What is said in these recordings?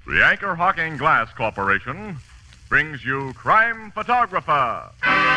The Anchor Hocking Glass Corporation brings you Crime Photographer.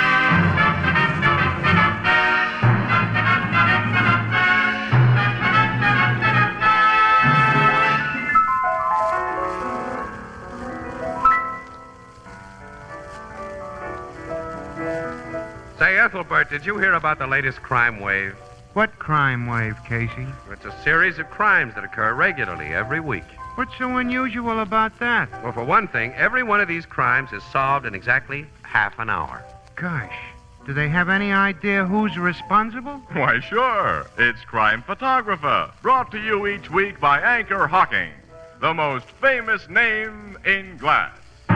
Say, Ethelbert, did you hear about the latest crime wave? What crime wave, Casey? It's a series of crimes that occur regularly every week. What's so unusual about that? Well, for one thing, every one of these crimes is solved in exactly half an hour. Gosh, do they have any idea who's responsible? Why, sure. It's Crime Photographer, brought to you each week by Anchor Hocking, the most famous name in glass.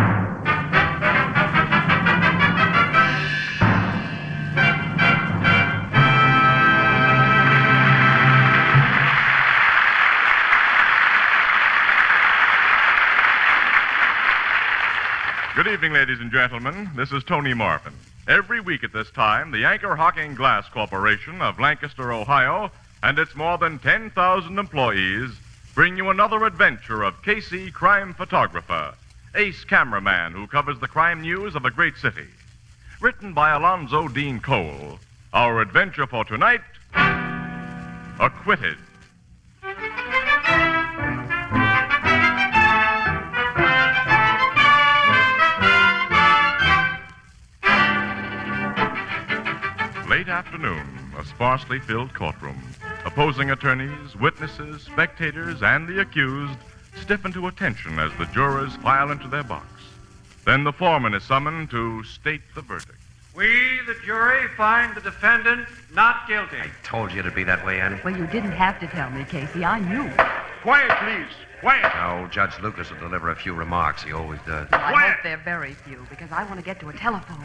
Good evening, ladies and gentlemen. This is Tony Marvin. Every week at this time, the Anchor Hocking Glass Corporation of Lancaster, Ohio, and its more than 10,000 employees bring you another adventure of Casey, crime photographer, ace cameraman who covers the crime news of a great city. Written by Alonzo Dean Cole, our adventure for tonight, Acquitted. Late afternoon, a sparsely filled courtroom. Opposing attorneys, witnesses, spectators, and the accused stiffen to attention as the jurors file into their box. Then the foreman is summoned to state the verdict. We, the jury, find the defendant not guilty. I told you it'd be that way, Annie. Well, you didn't have to tell me, Casey. I knew. Quiet, please. Quiet. No, Judge Lucas will deliver a few remarks. He always does. I Quiet. hope they're very few, because I want to get to a telephone.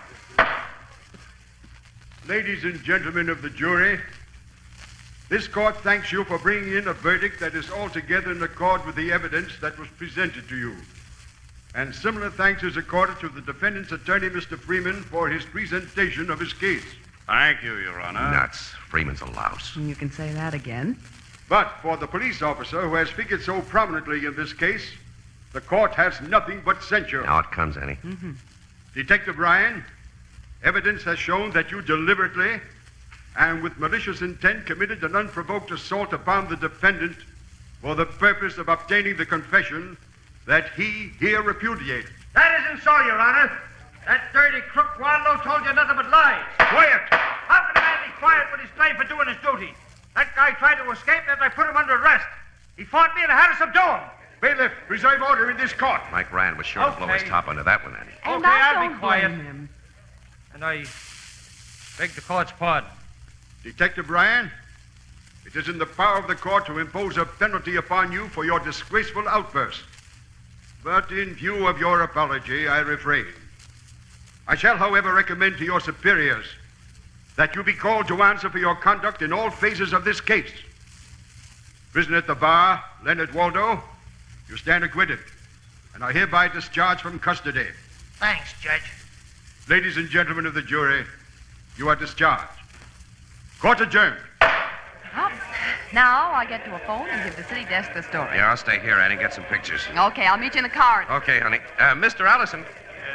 Ladies and gentlemen of the jury, this court thanks you for bringing in a verdict that is altogether in accord with the evidence that was presented to you. And similar thanks is accorded to the defendant's attorney, Mr. Freeman, for his presentation of his case. Thank you, Your Honor. Nuts. Freeman's a louse. You can say that again. But for the police officer who has figured so prominently in this case, the court has nothing but censure. Now it comes, Annie. Detective Ryan, evidence has shown that you deliberately and with malicious intent committed an unprovoked assault upon the defendant for the purpose of obtaining the confession that he here repudiated. That isn't so, Your Honor. That dirty crook Wadlow told you nothing but lies. Quiet! How can a man be quiet when he's blamed for doing his duty? That guy tried to escape, and I put him under arrest. He fought me and I had to subdue him. Bailiff, preserve order in this court. Mike Rand was sure to blow his Okay. top under that one, Annie. And Okay, I I'll be don't quiet. blame him. And I beg the court's pardon. Detective Ryan, it is in the power of the court to impose a penalty upon you for your disgraceful outburst. But in view of your apology, I refrain. I shall, however, recommend to your superiors that you be called to answer for your conduct in all phases of this case. Prisoner at the bar, Leonard Waldo, you stand acquitted and are hereby discharged from custody. Thanks, Judge. Ladies and gentlemen of the jury, you are discharged. Court adjourned. Well, now I get to a phone and give the city desk the story. Yeah, I'll stay here, Annie, get some pictures. Okay, I'll meet you in the car. Okay, honey. Mr. Allison.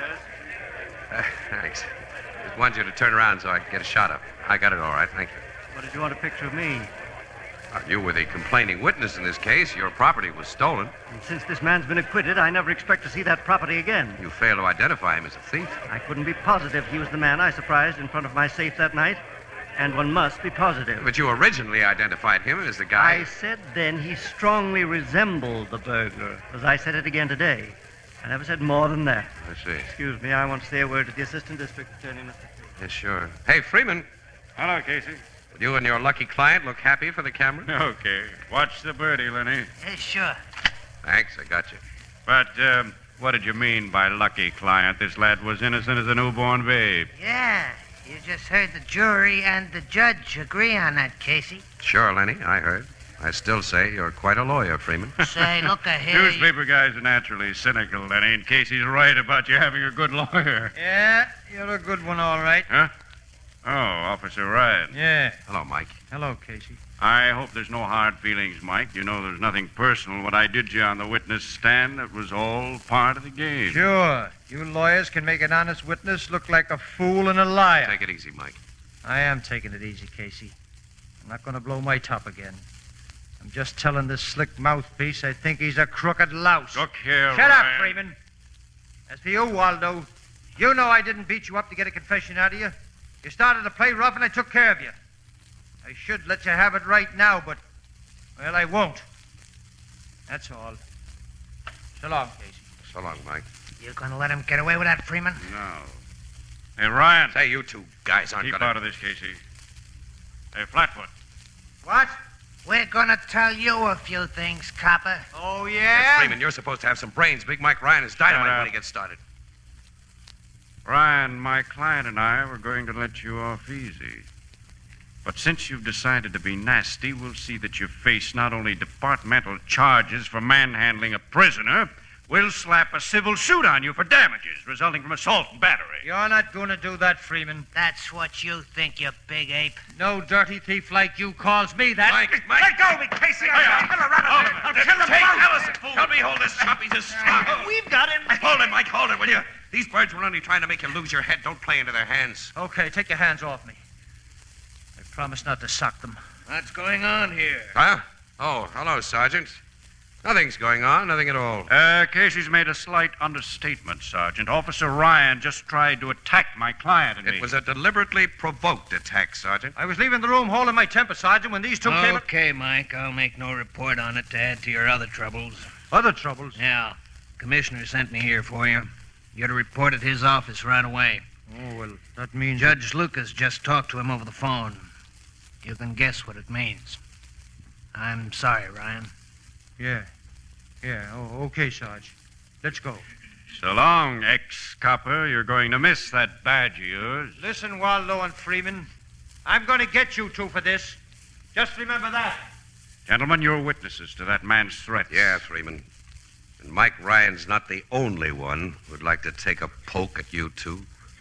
Yes? Thanks. Just wanted you to turn around so I can get a shot of it. I got it all right, thank you. What did you want a picture of me? You were the complaining witness in this case. Your property was stolen. And since this man's been acquitted, I never expect to see that property again. You failed to identify him as a thief. I couldn't be positive he was the man I surprised in front of my safe that night. And one must be positive. But you originally identified him as the guy. I said then he strongly resembled the burglar, as I said it again today. I never said more than that. I see. Excuse me, I want to say a word to the assistant district attorney, Mr. Freeman. Yes, sure. Hey, Freeman, Hello, Casey. you and your lucky client look happy for the camera? Okay. Watch the birdie, Lenny. Sure. Thanks, I got you. But, what did you mean by lucky client? This lad was innocent as a newborn babe. Yeah, you just heard the jury and the judge agree on that, Casey. Sure, Lenny, I heard. I still say you're quite a lawyer, Freeman. Say, look ahead. Newspaper guys are naturally cynical, Lenny, in case he's right about you having a good lawyer. Yeah, you're a good one, all right. Huh? Oh, Officer Ryan. Yeah. Hello, Mike. Hello, Casey. I hope there's no hard feelings, Mike. You know there's nothing personal. What I did you on the witness stand, it was all part of the game. Sure. You lawyers can make an honest witness look like a fool and a liar. Take it easy, Mike. I am taking it easy, Casey. I'm not going to blow my top again. I'm just telling this slick mouthpiece I think he's a crooked louse. Look here, Shut up, Ryan. Freeman. As for you, Waldo, you know I didn't beat you up to get a confession out of you. You started to play rough and I took care of you. I should let you have it right now, but, well, I won't. That's all. So long, Casey. So long, Mike. You gonna let him get away with that, Freeman? No. Hey, Ryan. Say, you two guys aren't Keep gonna... out of this, Casey. Hey, Flatfoot. What? We're gonna tell you a few things, copper. Oh, yeah? Freeman, you're supposed to have some brains. Big Mike Ryan is dynamite Shut up. when he gets started. Ryan, my client and I were going to let you off easy. But since you've decided to be nasty, we'll see that you face not only departmental charges for manhandling a prisoner, we'll slap a civil suit on you for damages resulting from assault and battery. You're not gonna do that, Freeman. That's what you think, you big ape. No dirty thief like you calls me that. Mike. Let go of me, Casey. I'm gonna run him. I'll kill him. Take Allison. Help me hold this chop. He's a strong. We've got him. Hold it, Mike. Hold it, will you? These birds were only trying to make you lose your head. Don't play into their hands. Okay, take your hands off me. I promise not to sock them. What's going on here? Huh? Oh, hello, Sergeant. Nothing's going on. Nothing at all. Casey's made a slight understatement, Sergeant. Officer Ryan just tried to attack my client and me. It was a deliberately provoked attack, Sergeant. I was leaving the room holding my temper, Sergeant, when these two came... Okay, Mike. I'll make no report on it to add to your other troubles. Other troubles? Yeah. Commissioner sent me here for you. You're to report at his office right away. Oh, well, that means... Judge Lucas just talked to him over the phone. You can guess what it means. I'm sorry, Ryan. Yeah. Oh, okay, Sarge. Let's go. So long, ex-copper. You're going to miss that badge of yours. Listen, Waldo and Freeman. I'm going to get you two for this. Just remember that. Gentlemen, you're witnesses to that man's threats. Yeah, Freeman. And Mike Ryan's not the only one who'd like to take a poke at you two.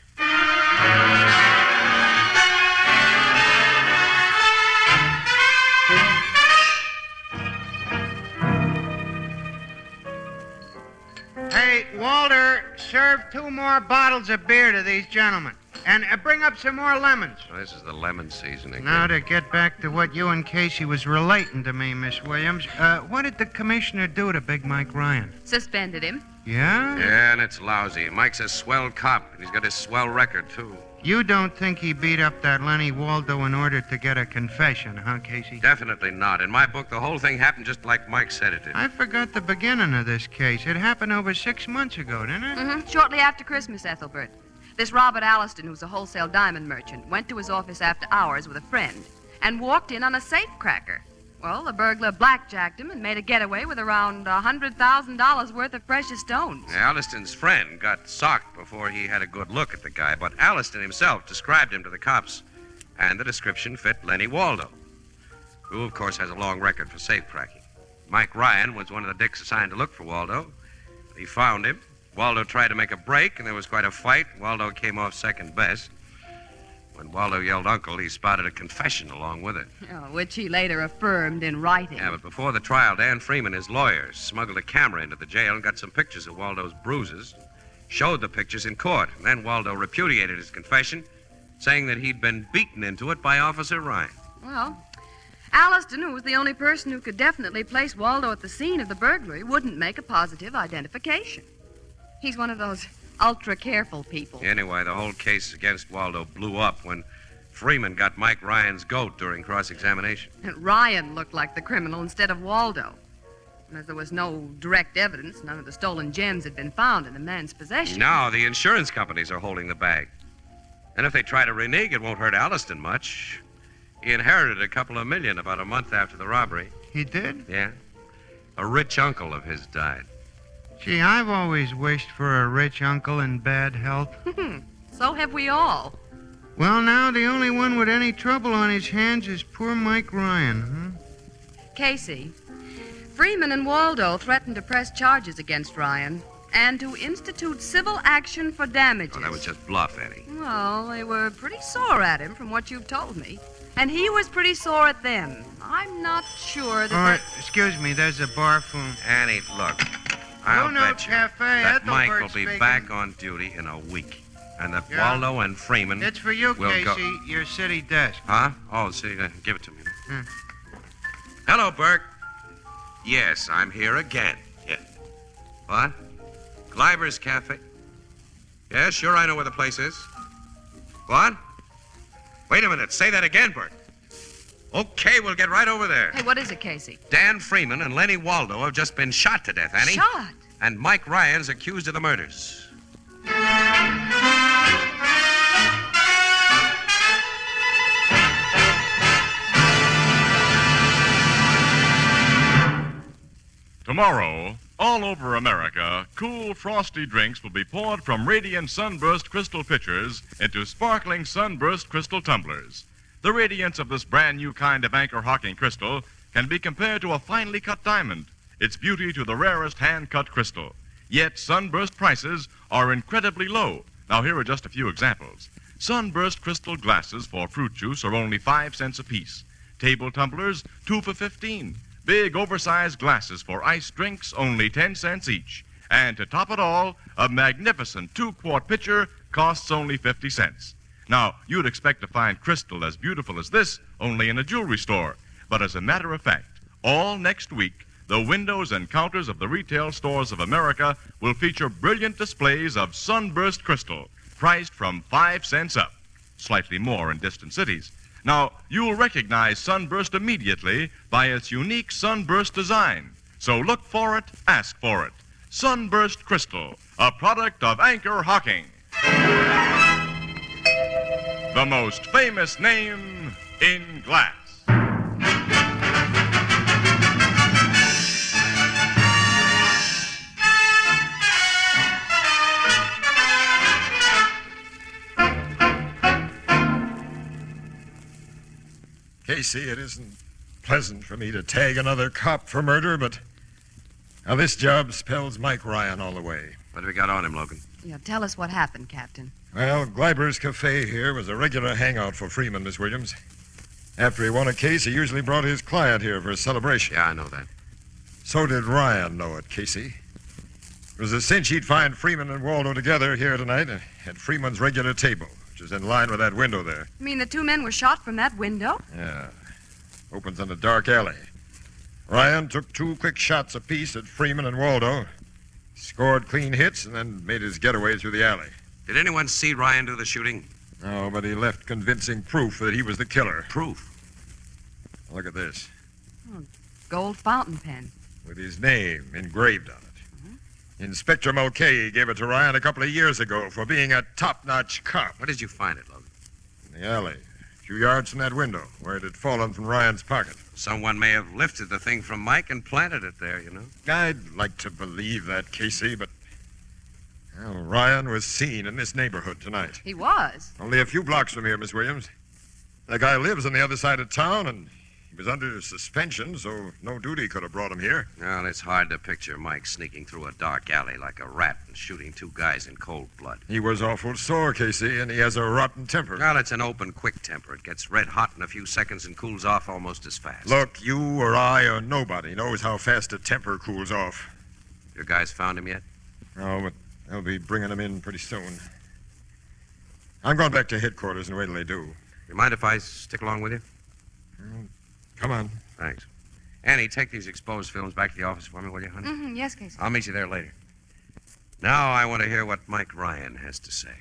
Hey, Walter, serve 2 more bottles of beer to these gentlemen. And bring up some more lemons. Oh, this is the lemon season again. Now, to get back to what you and Casey was relating to me, Miss Williams, what did the commissioner do to Big Mike Ryan? Suspended him. Yeah? Yeah, and it's lousy. Mike's a swell cop, and he's got his swell record, too. You don't think he beat up that Lenny Waldo in order to get a confession, huh, Casey? Definitely not. In my book, the whole thing happened just like Mike said it did. I forgot the beginning of this case. It happened over 6 months ago, didn't it? Mm-hmm. Shortly after Christmas, Ethelbert. This Robert Alliston, who's a wholesale diamond merchant, went to his office after hours with a friend and walked in on a safecracker. Well, the burglar blackjacked him and made a getaway with around $100,000 worth of precious stones. Alliston's friend got socked before he had a good look at the guy, but Alliston himself described him to the cops, and the description fit Lenny Waldo, who, of course, has a long record for safecracking. Mike Ryan was one of the dicks assigned to look for Waldo. He found him. Waldo tried to make a break, and there was quite a fight. Waldo came off second best. When Waldo yelled uncle, he spotted a confession along with it. Which he later affirmed in writing. Yeah, but before the trial, Dan Freeman, his lawyer, smuggled a camera into the jail and got some pictures of Waldo's bruises, showed the pictures in court. And then Waldo repudiated his confession, saying that he'd been beaten into it by Officer Ryan. Well, Alliston, who was the only person who could definitely place Waldo at the scene of the burglary, wouldn't make a positive identification. He's one of those ultra-careful people. Anyway, the whole case against Waldo blew up when Freeman got Mike Ryan's goat during cross-examination. And Ryan looked like the criminal instead of Waldo. And as there was no direct evidence, none of the stolen gems had been found in the man's possession. Now the insurance companies are holding the bag. And if they try to renege, it won't hurt Alliston much. He inherited a couple of million about a month after the robbery. He did? Yeah. A rich uncle of his died. Gee, I've always wished for a rich uncle in bad health. So have we all. Well, now the only one with any trouble on his hands is poor Mike Ryan, huh? Casey, Freeman and Waldo threatened to press charges against Ryan and to institute civil action for damages. Oh, that was just bluff, Eddie. Well, they were pretty sore at him from what you've told me. And he was pretty sore at them. I'm not sure that... All right, excuse me, there's a bar phone. Annie, look. I'll Bruno bet you Cafe, that Mike Ethelbert will be speaking. back on duty in a week. And that Yeah. Waldo and Freeman It's for you, will Casey, go... your city desk. Huh? Oh, see, give it to me. Hmm. Hello, Burke. Yes, I'm here again. Yeah. What? Gleiber's Cafe? Yeah, sure, I know where the place is. What? Wait a minute. Say that again, Burke. Okay, we'll get right over there. Hey, what is it, Casey? Dan Freeman and Lenny Waldo have just been shot to death, Annie. Shot? And Mike Ryan's accused of the murders. Tomorrow, all over America, cool, frosty drinks will be poured from radiant Sunburst crystal pitchers into sparkling Sunburst crystal tumblers. The radiance of this brand new kind of anchor hocking crystal can be compared to a finely cut diamond, its beauty to the rarest hand-cut crystal. Yet Sunburst prices are incredibly low. Now, here are just a few examples. Sunburst crystal glasses for fruit juice are only 5 cents apiece. Table tumblers, 2 for 15. Big, oversized glasses for iced drinks, only 10 cents each. And to top it all, a magnificent 2-quart pitcher costs only 50 cents. Now, you'd expect to find crystal as beautiful as this only in a jewelry store. But as a matter of fact, all next week, the windows and counters of the retail stores of America will feature brilliant displays of Sunburst crystal, priced from 5 cents up, slightly more in distant cities. Now, you'll recognize Sunburst immediately by its unique Sunburst design. So look for it, ask for it. Sunburst Crystal, a product of Anchor Hocking. The most famous name in glass. Casey, it isn't pleasant for me to tag another cop for murder, but now this job spells Mike Ryan all the way. What have we got on him, Logan? Yeah, tell us what happened, Captain. Well, Gleiber's Cafe here was a regular hangout for Freeman, Miss Williams. After he won a case, he usually brought his client here for a celebration. Yeah, I know that. So did Ryan know it, Casey. It was a cinch he'd find Freeman and Waldo together here tonight at Freeman's regular table, which is in line with that window there. You mean the two men were shot from that window? Yeah. Opens in a dark alley. Ryan took 2 quick shots apiece at Freeman and Waldo, scored clean hits, and then made his getaway through the alley. Did anyone see Ryan do the shooting? No, but he left convincing proof that he was the killer. Proof? Look at this, Gold fountain pen. with his name engraved on it. Inspector Mulcahy gave it to Ryan a couple of years ago for being a top-notch cop. Where did you find it, Logan? In the alley, a few yards from that window, where it had fallen from Ryan's pocket. Someone may have lifted the thing from Mike and planted it there, you know. I'd like to believe that, Casey, but well, Ryan was seen in this neighborhood tonight. He was. Only a few blocks from here, Miss Williams. The guy lives on the other side of town, and he was under suspension, so no duty could have brought him here. Well, it's hard to picture Mike sneaking through a dark alley like a rat and shooting 2 guys in cold blood. He was awful sore, Casey, and he has a rotten temper. Well, it's an open, quick temper. It gets red hot in a few seconds and cools off almost as fast. Look, you or I or nobody knows how fast a temper cools off. Your guys found him yet? No, but they'll be bringing him in pretty soon. I'm going back to headquarters and wait till they do. You mind if I stick along with you? Come on. Thanks. Annie, take these exposed films back to the office for me, will you, honey? Mm-hmm. Yes, Casey. I'll meet you there later. Now I want to hear what Mike Ryan has to say.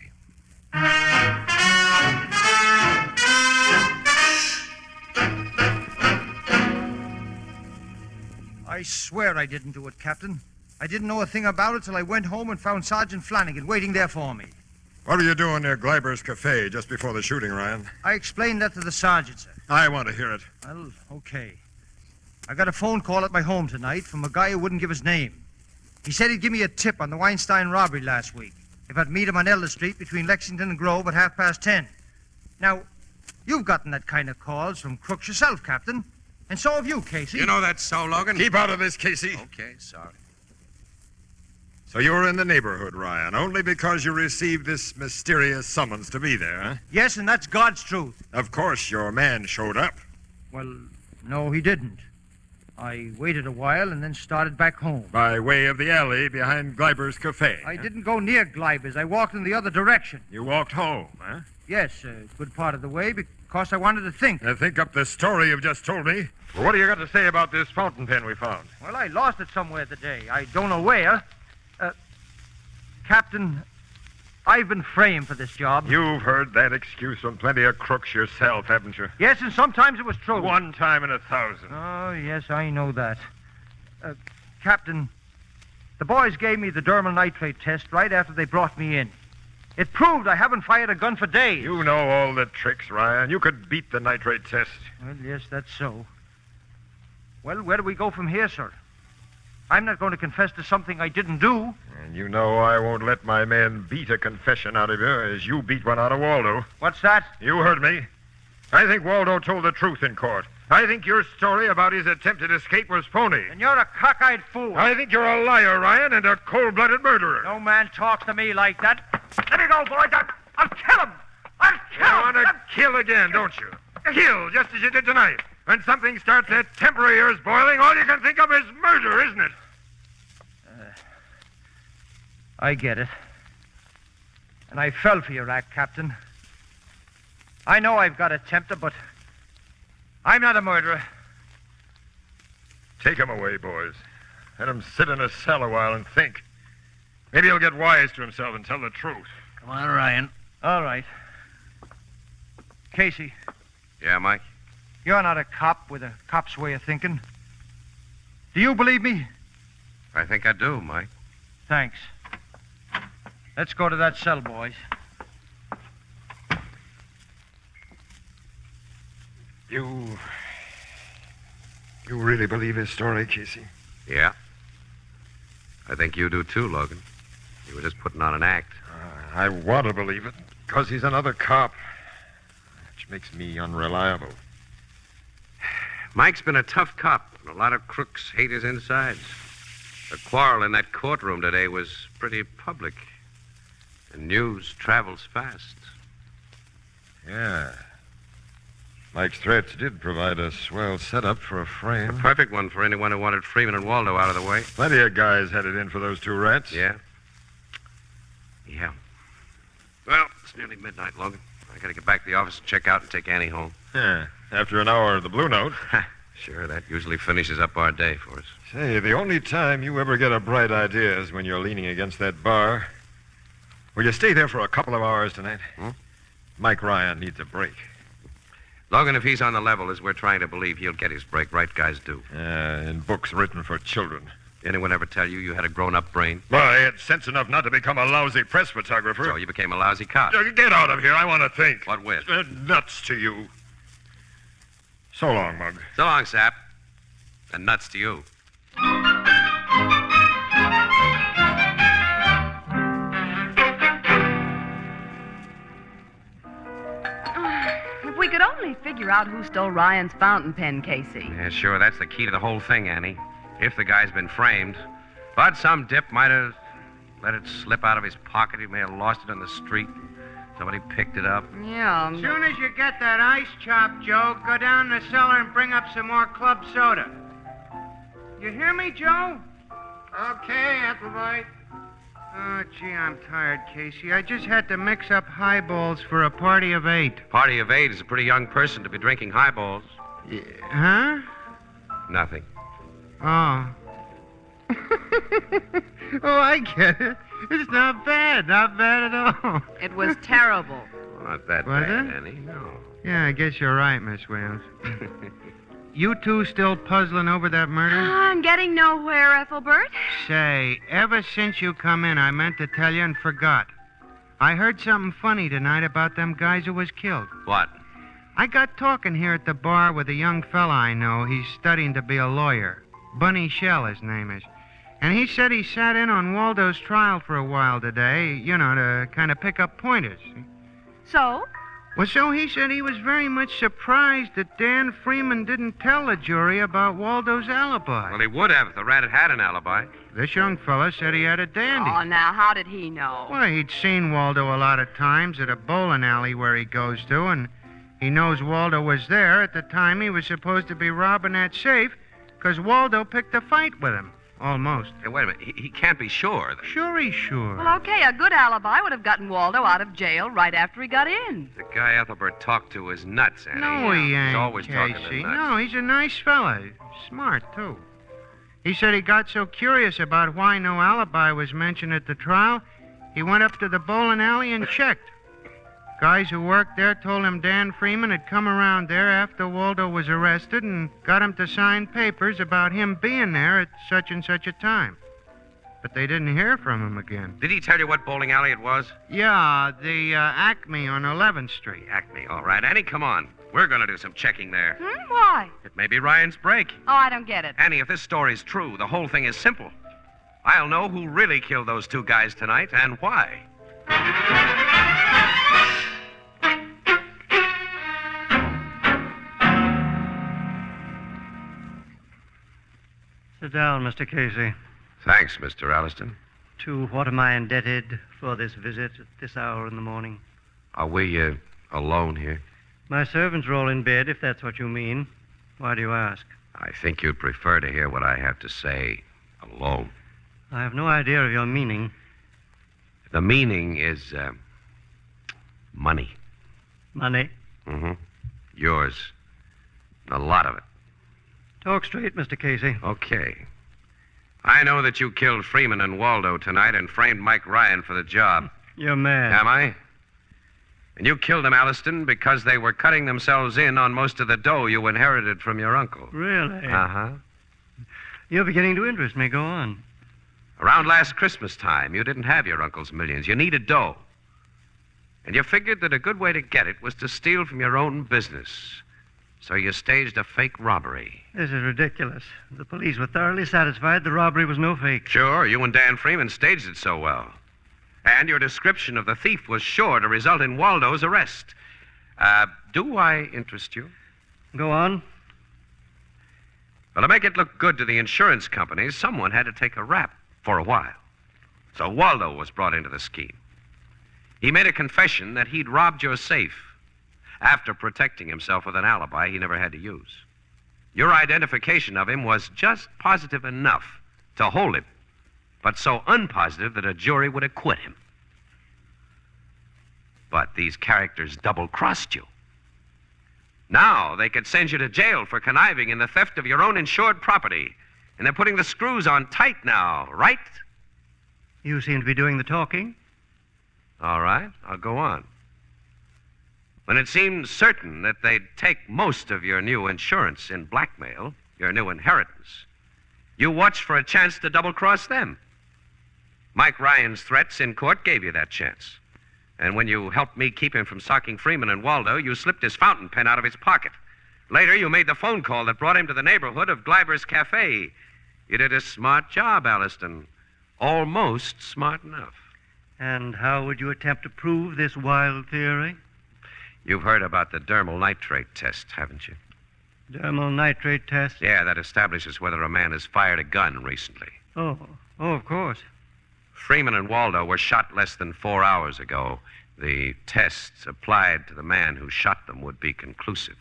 I swear I didn't do it, Captain. I didn't know a thing about it till I went home and found Sergeant Flanagan waiting there for me. What were you doing near Gleiber's Cafe just before the shooting, Ryan? I explained that to the sergeant, sir. I want to hear it. Well, okay. I got a phone call at my home tonight from a guy who wouldn't give his name. He said he'd give me a tip on the Weinstein robbery last week if I'd meet him on Elder Street between Lexington and Grove at 10:30. Now, you've gotten that kind of calls from crooks yourself, Captain. And so have you, Casey. You know that's so, Logan? Keep out of this, Casey. Okay, sorry. So you were in the neighborhood, Ryan, only because you received this mysterious summons to be there, huh? Yes, and that's God's truth. Of course, your man showed up. Well, no, he didn't. I waited a while and then started back home. By way of the alley behind Gleiber's Cafe. I didn't go near Gleiber's. I walked in the other direction. You walked home, huh? Yes, a good part of the way because I wanted to think. Think up the story you've just told me. Well, what do you got to say about this fountain pen we found? Well, I lost it somewhere today. I don't know where. Captain, I've been framed for this job. You've heard that excuse from plenty of crooks yourself, haven't you? Yes, and sometimes it was true. One time in 1,000. Oh, yes, I know that. Captain, the boys gave me the dermal nitrate test right after they brought me in. It proved I haven't fired a gun for days. You know all the tricks, Ryan. You could beat the nitrate test. Well, yes, that's so. Well, where do we go from here, sir? I'm not going to confess to something I didn't do. And you know I won't let my men beat a confession out of you as you beat one out of Waldo. What's that? You heard me. I think Waldo told the truth in court. I think your story about his attempted escape was phony. And you're a cockeyed fool. I think you're a liar, Ryan, and a cold-blooded murderer. No man talks to me like that. Let me go, boys. I'll kill him. I'll kill You him. want to kill again, don't you? Kill, just as you did tonight. When something starts that temper of yours boiling, all you can think of is murder, isn't it? I get it. And I fell for your act, Captain. I know I've got a temper, but I'm not a murderer. Take him away, boys. Let him sit in a cell a while and think. Maybe he'll get wise to himself and tell the truth. Come on, Ryan. All right. Casey, Yeah, Mike? you're not a cop with a cop's way of thinking. Do you believe me? I think I do, Mike. Thanks. Let's go to that cell, boys. You really believe his story, Casey? Yeah. I think you do too, Logan. You were just putting on an act. I want to believe it, because he's another cop, which makes me unreliable. Mike's been a tough cop, and a lot of crooks hate his insides. The quarrel in that courtroom today was pretty public, and news travels fast. Yeah. Mike's threats did provide a swell setup for a A frame. perfect one for anyone who wanted Freeman and Waldo out of the way. Plenty of guys headed in for those two rats. Yeah? Yeah. Well, it's nearly midnight, Logan. I gotta get back to the office and check out and take Annie home. Yeah. After an hour of the Blue Note. Sure, that usually finishes up our day for us. Say, the only time you ever get a bright idea is when you're leaning against that bar. Will you stay there for a couple of hours tonight? Mike Ryan needs a break. Logan, if he's on the level as we're trying to believe, he'll get his break. Right guys do. In books written for children. Anyone ever tell you had a grown-up brain? Well, I had sense enough not to become a lousy press photographer. So you became a lousy cop. Get out of here. I want to think. What with? Nuts to you. So long, Mug. So long, Sap. And nuts to you. If we could only figure out who stole Ryan's fountain pen, Casey. Yeah, sure. That's the key to the whole thing, Annie. If the guy's been framed. But some dip might have let it slip out of his pocket. He may have lost it on the street. Somebody picked it up. Yeah. As soon as you get that ice chop, Joe, go down the cellar and bring up some more club soda. You hear me, Joe? Okay, Applewhite. Oh, gee, I'm tired, Casey. I just had to mix up highballs for a party of 8. Party of 8 is a pretty young person to be drinking highballs. Huh? Nothing. Oh. Oh, I get it. It's not bad. Not bad at all. It was terrible. Not that Was bad, it? Annie. No. Yeah, I guess you're right, Miss Williams. You two still puzzling over that murder? I'm getting nowhere, Ethelbert. Say, ever since you come in, I meant to tell you and forgot. I heard something funny tonight about them guys who was killed. What? I got talking here at the bar with a young fella I know. He's studying to be a lawyer. Bunny Shell, his name is. And he said he sat in on Waldo's trial for a while today, you know, to kind of pick up pointers. So? Well, so he said he was very much surprised that Dan Freeman didn't tell the jury about Waldo's alibi. Well, he would have if the rat had an alibi. This young fella said he had a dandy. Oh, now, how did he know? Well, he'd seen Waldo a lot of times at a bowling alley where he goes to, and he knows Waldo was there at the time he was supposed to be robbing that safe, because Waldo picked a fight with him. Almost. Hey, wait a minute. He can't be sure. Sure he's sure. Well, okay, a good alibi would have gotten Waldo out of jail right after he got in. The guy Ethelbert talked to is nuts, Annie. No, he ain't, He's always talking to Casey. nuts. No, he's a nice fella. Smart, too. He said he got so curious about why no alibi was mentioned at the trial, he went up to the bowling alley and checked. Guys who worked there told him Dan Freeman had come around there after Waldo was arrested and got him to sign papers about him being there at such and such a time. But they didn't hear from him again. Did he tell you what bowling alley it was? Yeah, the Acme on 11th Street. Acme, all right. Annie, come on. We're going to do some checking there. Why? It may be Ryan's break. Oh, I don't get it. Annie, if this story's true, the whole thing is simple. I'll know who really killed those two guys tonight and why. Sit down, Mr. Casey. Thanks, Mr. Alliston. To what am I indebted for this visit at this hour in the morning? Are we alone here? My servants are all in bed, if that's what you mean. Why do you ask? I think you'd prefer to hear what I have to say alone. I have no idea of your meaning. The meaning is money. Money? Mm-hmm. Yours. A lot of it. Talk straight, Mr. Casey. Okay. I know that you killed Freeman and Waldo tonight and framed Mike Ryan for the job. You're mad. Am I? And you killed them, Alliston, because they were cutting themselves in on most of the dough you inherited from your uncle. Really? Uh-huh. You're beginning to interest me. Go on. Around last Christmas time, you didn't have your uncle's millions. You needed dough. And you figured that a good way to get it was to steal from your own business. So you staged a fake robbery. This is ridiculous. The police were thoroughly satisfied the robbery was no fake. Sure, you and Dan Freeman staged it so well. And your description of the thief was sure to result in Waldo's arrest. Do I interest you? Go on. Well, to make it look good to the insurance companies, someone had to take a rap for a while. So Waldo was brought into the scheme. He made a confession that he'd robbed your safe after protecting himself with an alibi he never had to use. Your identification of him was just positive enough to hold him, but so unpositive that a jury would acquit him. But these characters double-crossed you. Now they could send you to jail for conniving in the theft of your own insured property. And they're putting the screws on tight now, right? You seem to be doing the talking. All right, I'll go on. When it seemed certain that they'd take most of your new insurance in blackmail, your new inheritance, you watched for a chance to double-cross them. Mike Ryan's threats in court gave you that chance. And when you helped me keep him from socking Freeman and Waldo, you slipped his fountain pen out of his pocket. Later, you made the phone call that brought him to the neighborhood of Gleiber's Cafe. You did a smart job, Alliston. Almost smart enough. And how would you attempt to prove this wild theory? You've heard about the dermal nitrate test, haven't you? Dermal nitrate test? Yeah, that establishes whether a man has fired a gun recently. Oh, of course. Freeman and Waldo were shot less than 4 hours ago. The tests applied to the man who shot them would be conclusive.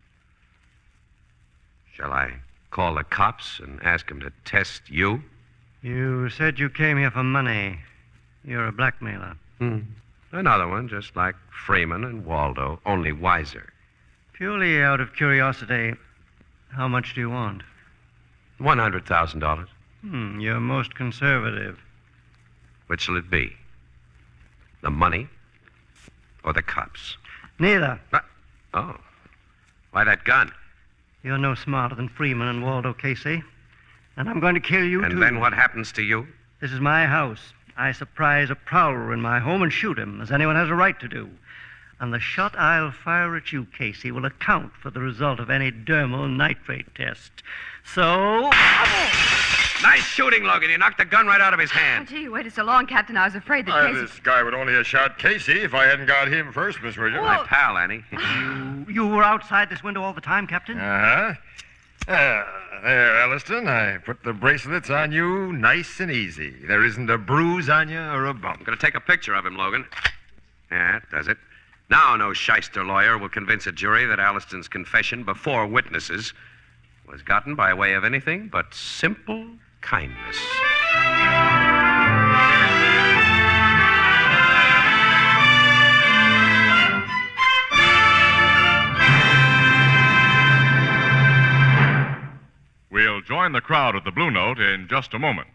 Shall I call the cops and ask them to test you? You said you came here for money. You're a blackmailer. Another one, just like Freeman and Waldo, only wiser. Purely out of curiosity, how much do you want? $100,000. You're most conservative. Which shall it be? The money or the cops? Neither. Oh. Why that gun? You're no smarter than Freeman and Waldo, Casey. And I'm going to kill you, too. And then what happens to you? This is my house. I surprise a prowler in my home and shoot him, as anyone has a right to do. And the shot I'll fire at you, Casey, will account for the result of any dermal nitrate test. So... Nice shooting, Logan. You knocked the gun right out of his Oh, hand. gee, you waited so long, Captain. I was afraid that Casey... This guy would only have shot Casey if I hadn't got him first, Miss Bridget. My pal, Annie. You were outside this window all the time, Captain? Uh-huh. There, Elliston. I put the bracelets on you nice and easy. There isn't a bruise on you or a bump. I'm going to take a picture of him, Logan. Yeah, that does it. Now no shyster lawyer will convince a jury that Alliston's confession before witnesses was gotten by way of anything but simple kindness. We'll join the crowd at the Blue Note in just a moment.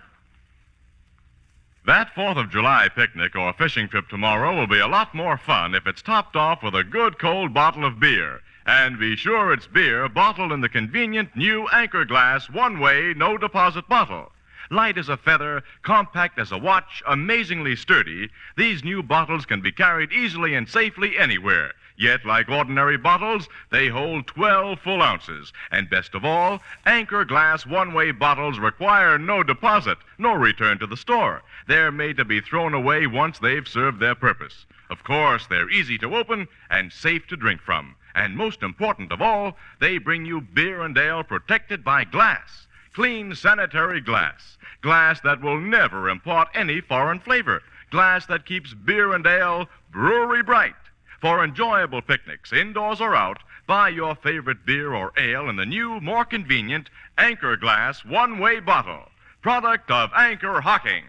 That 4th of July picnic or fishing trip tomorrow will be a lot more fun if it's topped off with a good cold bottle of beer. And be sure it's beer bottled in the convenient new Anchor Glass one-way, no-deposit bottle. Light as a feather, compact as a watch, amazingly sturdy, these new bottles can be carried easily and safely anywhere. Yet, like ordinary bottles, they hold 12 full ounces. And best of all, Anchor Glass one-way bottles require no deposit, no return to the store. They're made to be thrown away once they've served their purpose. Of course, they're easy to open and safe to drink from. And most important of all, they bring you beer and ale protected by glass. Clean, sanitary glass. Glass that will never impart any foreign flavor. Glass that keeps beer and ale brewery bright. For enjoyable picnics, indoors or out, buy your favorite beer or ale in the new, more convenient Anchor Glass one-way bottle. Product of Anchor Hocking.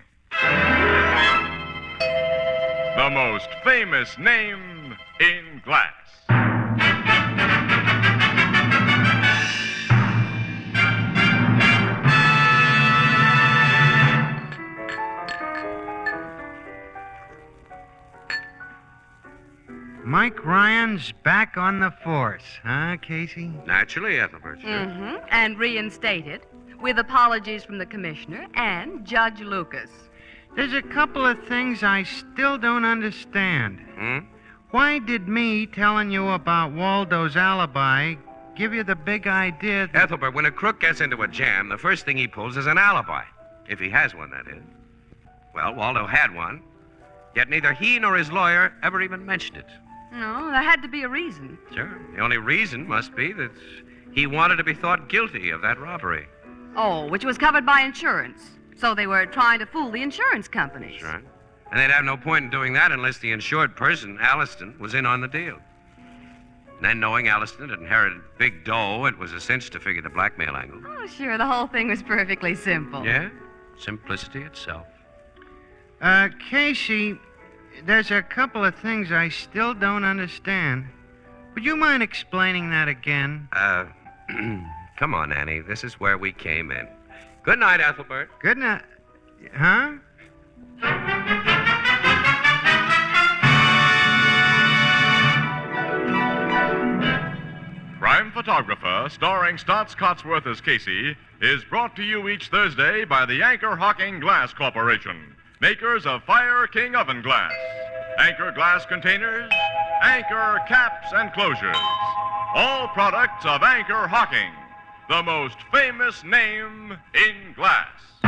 The most famous name in glass. Mike Ryan's back on the force, huh, Casey? Naturally, Ethelbert. Sure. Mm-hmm. And reinstated, with apologies from the commissioner and Judge Lucas. There's a couple of things I still don't understand. Why did me telling you about Waldo's alibi give you the big idea that... Ethelbert, when a crook gets into a jam, the first thing he pulls is an alibi. If he has one, that is. Well, Waldo had one, yet neither he nor his lawyer ever even mentioned it. No, there had to be a reason. Sure. The only reason must be that he wanted to be thought guilty of that robbery. Oh, which was covered by insurance. So they were trying to fool the insurance companies. That's right. And they'd have no point in doing that unless the insured person, Alliston, was in on the deal. And then, knowing Alliston had inherited big dough, it was a cinch to figure the blackmail angle. Oh, sure, the whole thing was perfectly simple. Yeah? Simplicity itself. Casey, there's a couple of things I still don't understand. Would you mind explaining that again? Come on, Annie. This is where we came in. Good night, Ethelbert. Good night. Huh? Crime Photographer, starring Stotts Cotsworth as Casey, is brought to you each Thursday by the Anchor Hocking Glass Corporation, makers of Fire King Oven Glass, Anchor Glass Containers, Anchor Caps and Closures. All products of Anchor Hocking, the most famous name in glass.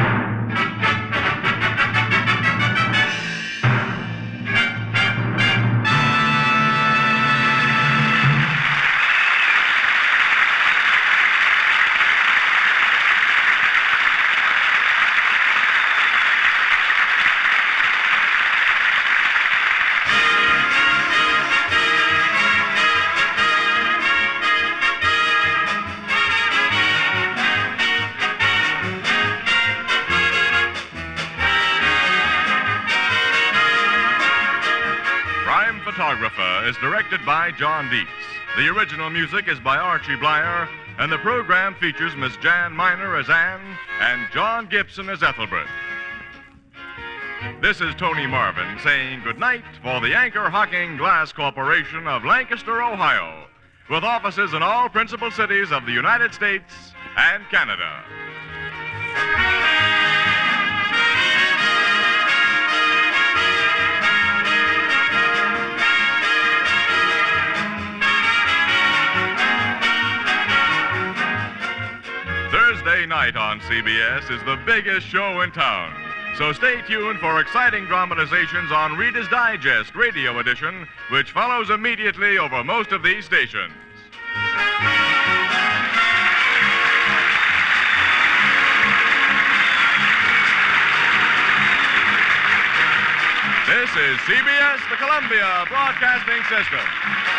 Photographer is directed by John Dietz. The original music is by Archie Blyer, and the program features Miss Jan Miner as Anne and John Gibson as Ethelbert. This is Tony Marvin saying goodnight for the Anchor Hocking Glass Corporation of Lancaster, Ohio, with offices in all principal cities of the United States and Canada. Thursday night tonight on CBS is the biggest show in town. So stay tuned for exciting dramatizations on Reader's Digest Radio Edition, which follows immediately over most of these stations. This is CBS, the Columbia Broadcasting System.